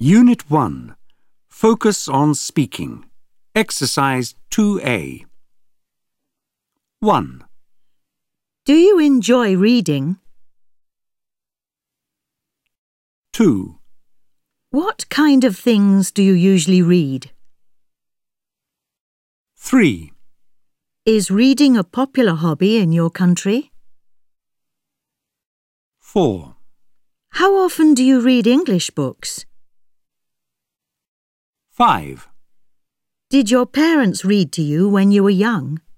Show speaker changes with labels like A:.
A: Unit 1. Focus on speaking. Exercise 2A. 1.
B: Do you enjoy reading?
A: 2.
B: What kind of things do you usually read?
A: 3.
B: Is reading a popular hobby in your country?
A: 4.
B: How often do you read English books?
A: 5.
B: Did your parents read to you when you were young?